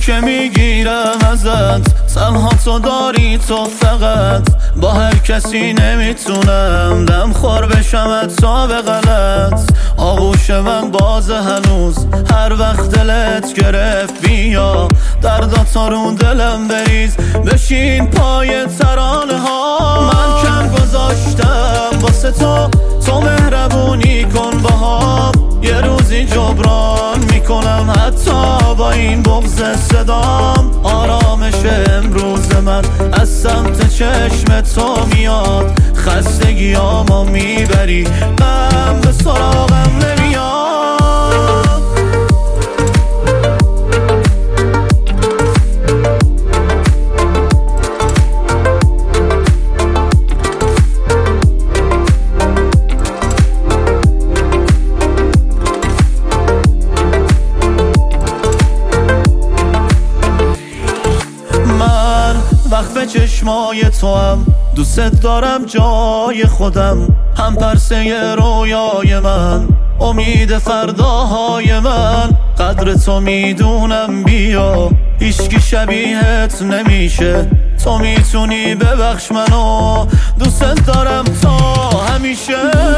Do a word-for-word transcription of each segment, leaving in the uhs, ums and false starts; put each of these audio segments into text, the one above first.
که میگیرم ازت، تنها تو داری تو فقط. با هر کسی نمیتونم دم خور بشم تا به غلط. آغوش من باز هنوز هر وقت دلت گرفت، بیا درداتا رو دلم بریز، بشین پای ترانه ها. من کم گذاشتم واسه تو، تو مهربونی کن باهام. یه روزی جبران میکنم حتی با این بغض صدام. آرامش امروز من از سمت چشم تو میاد، خستگیامو میبری، غم به سراغم نمیاد. وقف چشمای تو هم دوست دارم جای خودم، هم پرسه رویای من، امید فرداهای من. قدر تو میدونم بیا، هیچکی شبیهت نمیشه. تو میتونی ببخش منو، دوست دارم تا همیشه.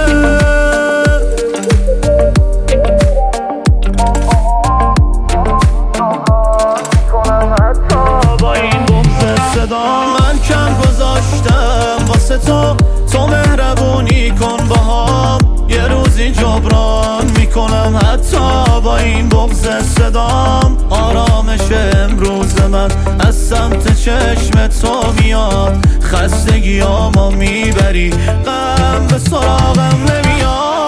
من کم گذاشتم واسه تو، تو مهربونی کن باهام. یه روزی جبران میکنم حتی با این بغض صدام. آرامش امروز من از سمت چشم تو میاد، خستگیامو میبری، غم به سراغم نمیاد.